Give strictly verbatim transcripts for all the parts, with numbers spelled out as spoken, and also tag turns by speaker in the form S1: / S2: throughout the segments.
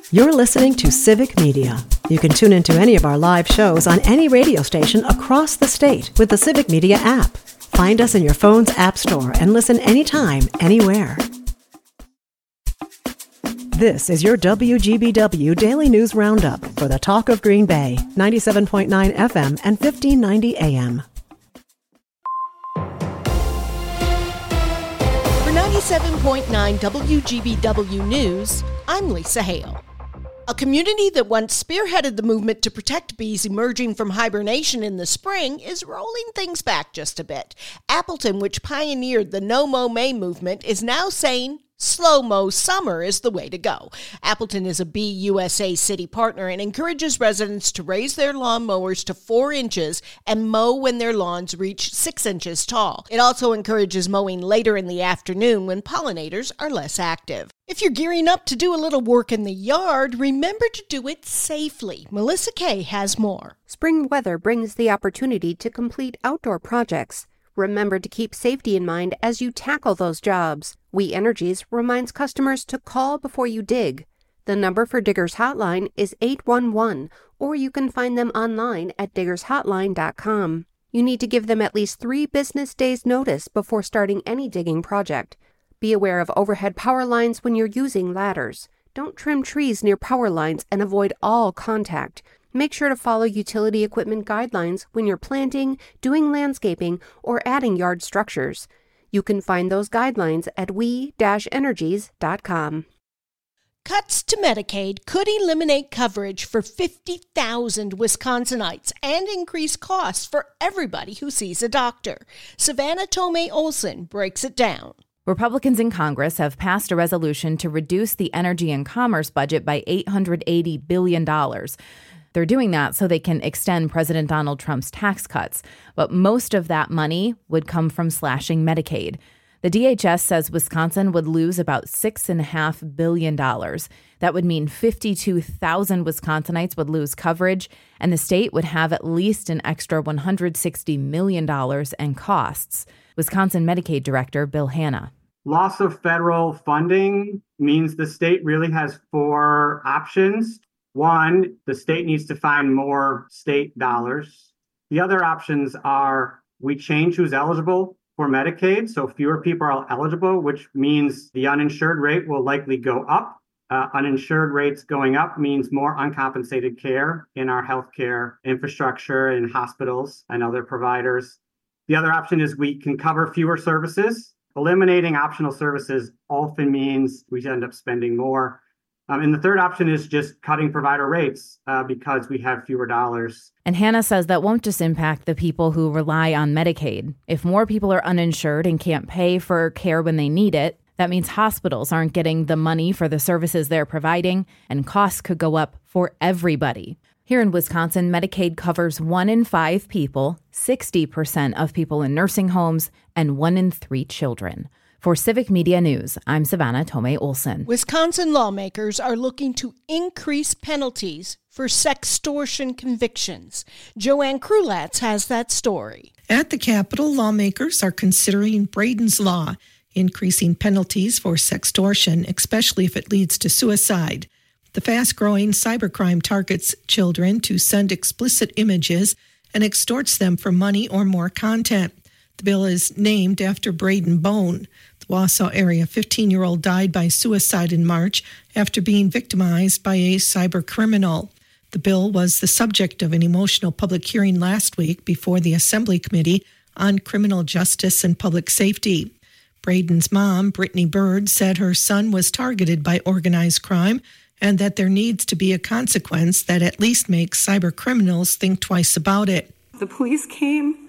S1: You're listening to Civic Media. You can tune into any of our live shows on any radio station across the state with the Civic Media app. Find us in your phone's app store and listen anytime, anywhere. This is your W G B W Daily News Roundup for the Talk of Green Bay, ninety-seven point nine F M and fifteen ninety A M.
S2: For ninety-seven point nine W G B W News, I'm Lisa Hale. A community that once spearheaded the movement to protect bees emerging from hibernation in the spring is rolling things back just a bit. Appleton, which pioneered the No Mow May movement, is now saying slow-mo summer is the way to go. Appleton is a Bee U S A city partner and encourages residents to raise their lawn mowers to four inches and mow when their lawns reach six inches tall. It also encourages mowing later in the afternoon when pollinators are less active. If you're gearing up to do a little work in the yard, remember to do it safely. Melissa Kay has more.
S3: Spring weather brings the opportunity to complete outdoor projects. Remember to keep safety in mind as you tackle those jobs. We Energies reminds customers to call before you dig. The number for Diggers Hotline is eight one one, or you can find them online at diggers hotline dot com. You need to give them at least three business days' notice before starting any digging project. Be aware of overhead power lines when you're using ladders. Don't trim trees near power lines and avoid all contact. Make sure to follow utility equipment guidelines when you're planting, doing landscaping, or adding yard structures. You can find those guidelines at we dash energies dot com.
S2: Cuts to Medicaid could eliminate coverage for fifty thousand Wisconsinites and increase costs for everybody who sees a doctor. Savannah Tomei Olson breaks it down.
S4: Republicans in Congress have passed a resolution to reduce the energy and commerce budget by eight hundred eighty billion dollars. They're doing that so they can extend President Donald Trump's tax cuts. But most of that money would come from slashing Medicaid. The D H S says Wisconsin would lose about six point five billion dollars. That would mean fifty-two thousand Wisconsinites would lose coverage, and the state would have at least an extra one hundred sixty million dollars in costs. Wisconsin Medicaid Director Bill Hanna.
S5: Loss of federal funding means the state really has four options. One, the state needs to find more state dollars. The other options are we change who's eligible for Medicaid, so fewer people are eligible, which means the uninsured rate will likely go up. Uh, uninsured rates going up means more uncompensated care in our healthcare infrastructure, in hospitals and other providers. The other option is we can cover fewer services. Eliminating optional services often means we end up spending more. Um, and the third option is just cutting provider rates uh, because we have fewer dollars.
S4: And Hannah says that won't just impact the people who rely on Medicaid. If more people are uninsured and can't pay for care when they need it, that means hospitals aren't getting the money for the services they're providing, and costs could go up for everybody. Here in Wisconsin, Medicaid covers one in five people, sixty percent of people in nursing homes, and one in three children. For Civic Media News, I'm Savannah Tomei Olson.
S2: Wisconsin lawmakers are looking to increase penalties for sextortion convictions. Joanne Krulatz has that story.
S6: At the Capitol, lawmakers are considering Braden's Law, increasing penalties for sextortion, especially if it leads to suicide. The fast-growing cybercrime targets children to send explicit images and extorts them for money or more content. The bill is named after Braden Bone. The Wausau area fifteen-year-old died by suicide in March after being victimized by a cyber criminal. The bill was the subject of an emotional public hearing last week before the Assembly Committee on Criminal Justice and Public Safety. Braden's mom, Brittany Bird, said her son was targeted by organized crime and that there needs to be a consequence that at least makes cyber criminals think twice about it.
S7: The police came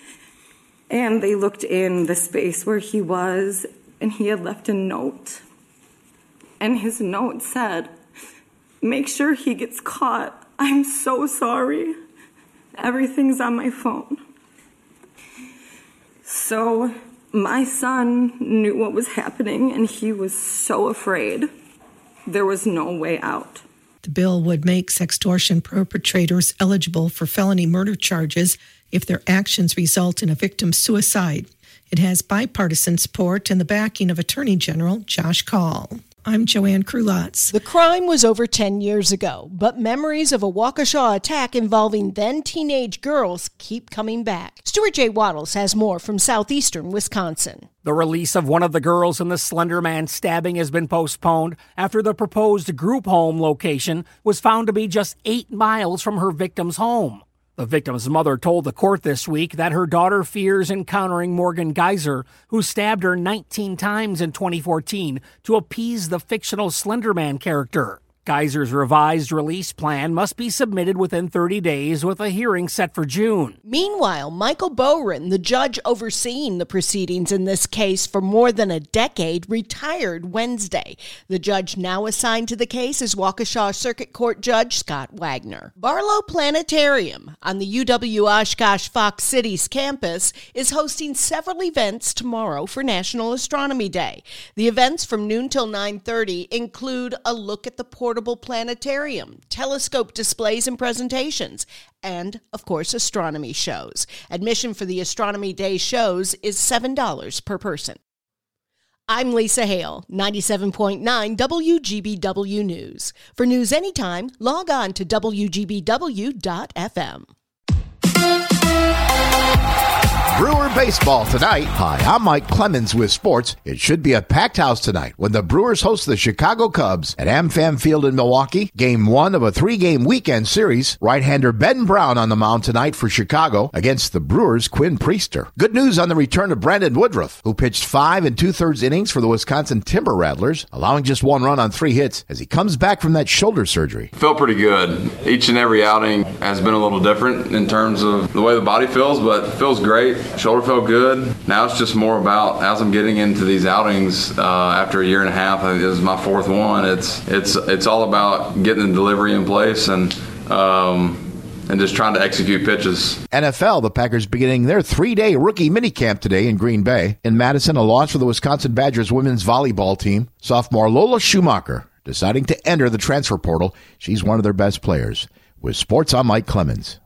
S7: and they looked in the space where he was, and he had left a note. And his note said, "Make sure he gets caught. I'm so sorry. Everything's on my phone." So my son knew what was happening, and he was so afraid. There was no way out.
S6: The bill would make sextortion perpetrators eligible for felony murder charges if their actions result in a victim's suicide. It has bipartisan support and the backing of Attorney General Josh Kaul. I'm Joanne Krulotz.
S2: The crime was over ten years ago, but memories of a Waukesha attack involving then-teenage girls keep coming back. Stuart J. Waddles has more from southeastern Wisconsin.
S8: The release of one of the girls in the Slender Man stabbing has been postponed after the proposed group home location was found to be just eight miles from her victim's home. The victim's mother told the court this week that her daughter fears encountering Morgan Geyser, who stabbed her nineteen times in twenty fourteen to appease the fictional Slender Man character. Geyser's revised release plan must be submitted within thirty days with a hearing set for June.
S2: Meanwhile, Michael Boren, the judge overseeing the proceedings in this case for more than a decade, retired Wednesday. The judge now assigned to the case is Waukesha Circuit Court Judge Scott Wagner. Barlow Planetarium on the U W-Oshkosh Fox Cities campus is hosting several events tomorrow for National Astronomy Day. The events from noon till nine thirty include a look at the portable planetarium, telescope displays and presentations, and, of course, astronomy shows. Admission for the Astronomy Day shows is seven dollars per person. I'm Lisa Hale, ninety-seven point nine W G B W News. For news anytime, log on to W G B W dot F M.
S9: Brewer baseball tonight. Hi, I'm Mike Clemens with sports. It should be a packed house tonight when the Brewers host the Chicago Cubs at AmFam Field in Milwaukee. Game one of a three-game weekend series. Right-hander Ben Brown on the mound tonight for Chicago against the Brewers' Quinn Priester. Good news on the return of Brandon Woodruff, who pitched five and two-thirds innings for the Wisconsin Timber Rattlers, allowing just one run on three hits as he comes back from that shoulder surgery.
S10: Feel pretty good. Each and every outing has been a little different in terms of the way the body feels, but it feels great. Shoulder felt good. Now it's just more about, as I'm getting into these outings uh, after a year and a half, I think this is my fourth one, it's it's it's all about getting the delivery in place and um, and just trying to execute pitches.
S9: N F L, the Packers beginning their three-day rookie minicamp today in Green Bay. In Madison, a launch for the Wisconsin Badgers women's volleyball team. Sophomore Lola Schumacher deciding to enter the transfer portal. She's one of their best players. With sports, I'm Mike Clemens.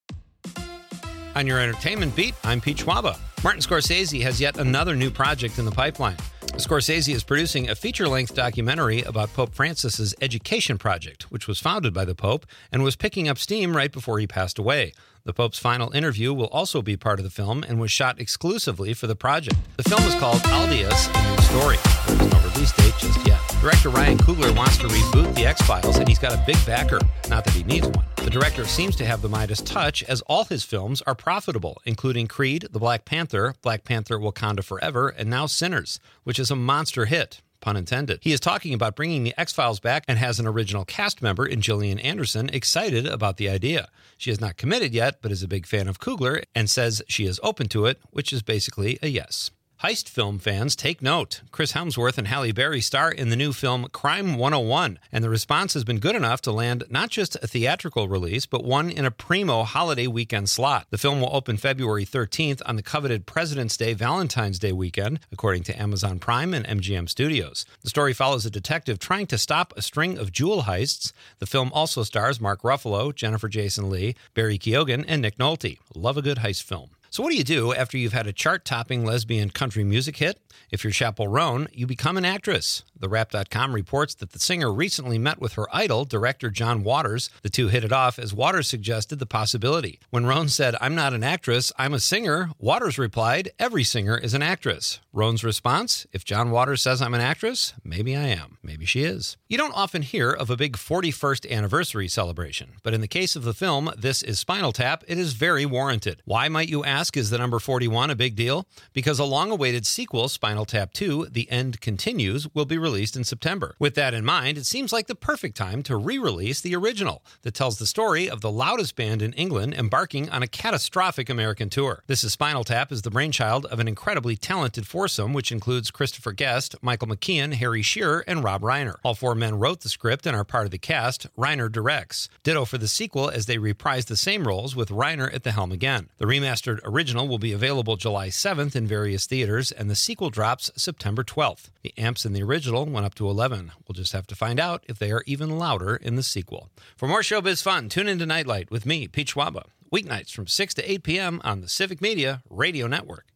S11: On your entertainment beat, I'm Pete Schwaba. Martin Scorsese has yet another new project in the pipeline. Scorsese is producing a feature-length documentary about Pope Francis's education project, which was founded by the Pope and was picking up steam right before he passed away. The Pope's final interview will also be part of the film and was shot exclusively for the project. The film is called Aldius, A New Story. There is no release date just yet. Director Ryan Coogler wants to reboot The X-Files, and he's got a big backer. Not that he needs one. The director seems to have the Midas touch, as all his films are profitable, including Creed, The Black Panther, Black Panther Wakanda Forever, and now Sinners, which is a monster hit. Pun intended. He is talking about bringing the X-Files back and has an original cast member in Gillian Anderson excited about the idea. She has not committed yet, but is a big fan of Coogler and says she is open to it, which is basically a yes. Heist film fans, take note. Chris Hemsworth and Halle Berry star in the new film Crime one oh one, and the response has been good enough to land not just a theatrical release, but one in a primo holiday weekend slot. The film will open February thirteenth on the coveted President's Day Valentine's Day weekend, according to Amazon Prime and M G M Studios. The story follows a detective trying to stop a string of jewel heists. The film also stars Mark Ruffalo, Jennifer Jason Leigh, Barry Keoghan, and Nick Nolte. Love a good heist film. So what do you do after you've had a chart-topping lesbian country music hit? If you're Chappell Roan, you become an actress. The Rap dot com reports that the singer recently met with her idol, director John Waters. The two hit it off as Waters suggested the possibility. When Roan said, "I'm not an actress, I'm a singer," Waters replied, "Every singer is an actress." Roan's response, "If John Waters says I'm an actress, maybe I am. Maybe she is." You don't often hear of a big forty-first anniversary celebration, but in the case of the film This Is Spinal Tap, it is very warranted. Why, might you ask, is the number forty-one a big deal? Because a long-awaited sequel, Spinal Tap two, The End Continues, will be released in September. With that in mind, it seems like the perfect time to re-release the original that tells the story of the loudest band in England embarking on a catastrophic American tour. This Is Spinal Tap is the brainchild of an incredibly talented foursome, which includes Christopher Guest, Michael McKean, Harry Shearer, and Rob Reiner. All four men wrote the script and are part of the cast. Reiner directs. Ditto for the sequel, as they reprise the same roles with Reiner at the helm again. The remastered original will be available July seventh in various theaters, and the sequel drops September twelfth. The amps in the original went up to eleven. We'll just have to find out if they are even louder in the sequel. For more showbiz fun, tune into Nightlight with me, Pete Schwaba. Weeknights from six to eight p.m. on the Civic Media Radio Network.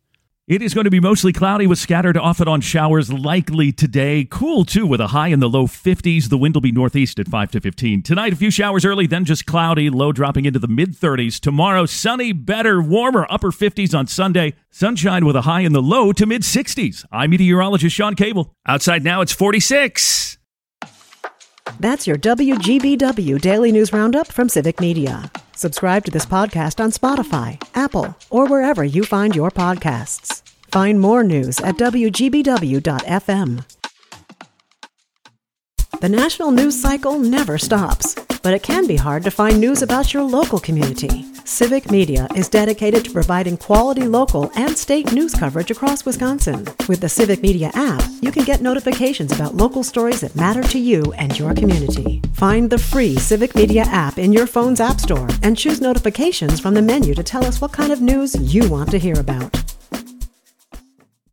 S12: It is going to be mostly cloudy with scattered off and on showers likely today. Cool, too, with a high in the low fifties. The wind will be northeast at five to fifteen. Tonight, a few showers early, then just cloudy, low dropping into the mid-thirties. Tomorrow, sunny, better, warmer, upper fifties on Sunday. Sunshine with a high in the low to mid-sixties. I'm meteorologist Sean Cable. Outside now, it's forty-six.
S1: That's your W G B W Daily News Roundup from Civic Media. Subscribe to this podcast on Spotify, Apple, or wherever you find your podcasts. Find more news at W G B W dot F M. The national news cycle never stops, but it can be hard to find news about your local community. Civic Media is dedicated to providing quality local and state news coverage across Wisconsin. With the Civic Media app, you can get notifications about local stories that matter to you and your community. Find the free Civic Media app in your phone's app store and choose notifications from the menu to tell us what kind of news you want to hear about.